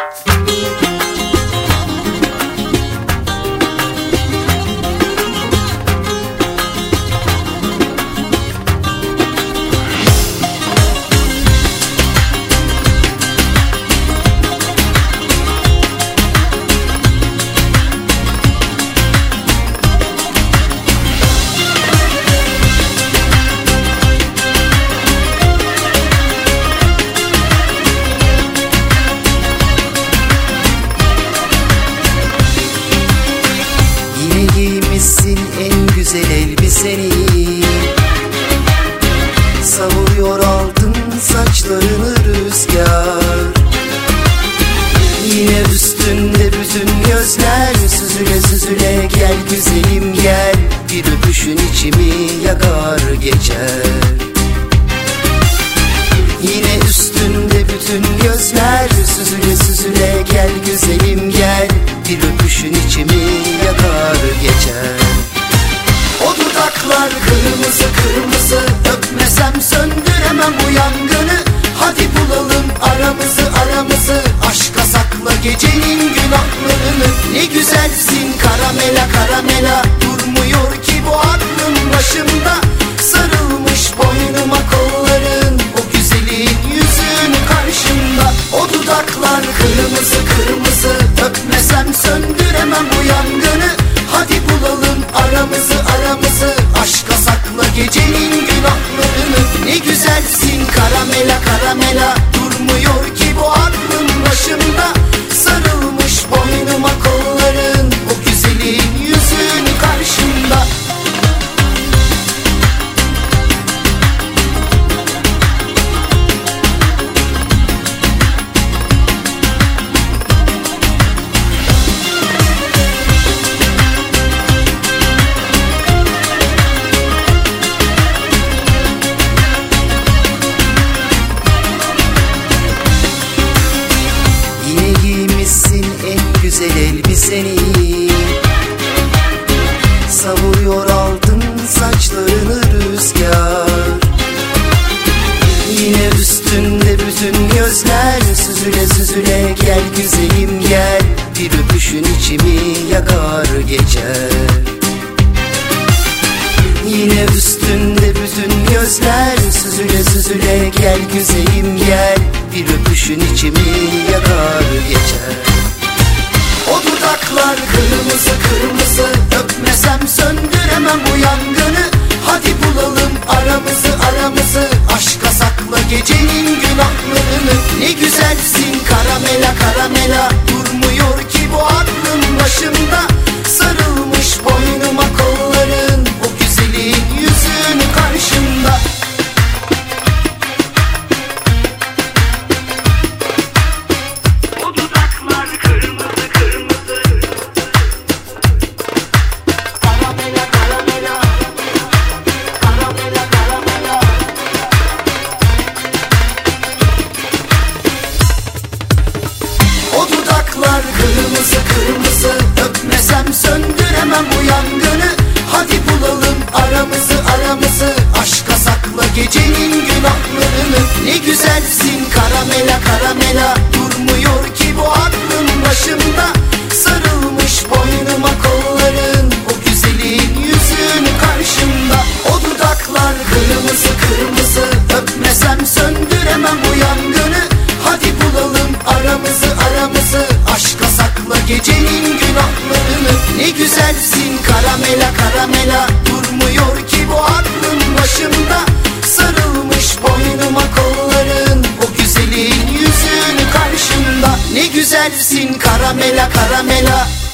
Giymişsin en güzel elbiseni, savuruyor altın saçlarını rüzgar. Yine üstünde bütün gözler süzüle süzüle, gel güzelim gel, bir öpüşün içimi yakar geçer. Yine üstünde bütün gözler süzüle süzüle, gel güzelim gel, bir öpüşün içimi yakar geçer. O dudaklar kırmızı kırmızı, öpmesem söndüremem bu yangını. Hadi bulalım aramızı aramızı, aşka sakla gecenin günahlarını. Ne güzelsin karamela karamela, durmuyor ki bu aklım başımda. Sarılmış boynuma kolların, o güzelin yüzün karşımda. O dudaklar kırmızı kırmızı, öpmesem söndüremem bu yangını. Hadi bulalım aramızı aramızı, aşka sakla gecenin günahlarını. Ne güzelsin karamela karamela, durmuyor ki bu aklım başımda. Sarılmış boynuma kolların, o güzelin yüzün karşımda. Güzel elbiseni, savuruyor altın saçlarını rüzgar. Yine üstünde bütün gözler süzüle süzüle, gel güzelim gel, bir öpüşün içimi yakar geçer. Yine üstünde bütün gözler süzüle süzüle, gel güzelim gel, bir öpüşün içimi yakar geçer. O dudaklar kırmızı kırmızı, öpmesem söndüremem bu yangını. Hadi bulalım aramızı aramızı, aşka sakla gecenin günahlarını. Ne güzelsin karamela karamela, durmuyor ki bu aklım başımda. Sarılmış boynuma kolların, o güzelin yüzün karşımda. Kırmızı kırmızı, öpmesem söndüremem bu yangını. Hadi bulalım aramızı aramızı, aşka sakla gecenin günahlarını. Ne güzelsin karamela karamela, durmuyor ki bu aklım başımda. Sarılmış boynuma kolların, o güzelin yüzün karşımda. O dudaklar kırmızı kırmızı, öpmesem söndüremem bu yangını. Hadi bulalım aramızı aramızı, aşka sakla gecenin günahlarını. Ne güzelsin karamela karamela, durmuyor ki bu aklım başımda. Sarılmış boynuma kolların, o güzelin yüzün karşımda. Ne güzelsin karamela karamela.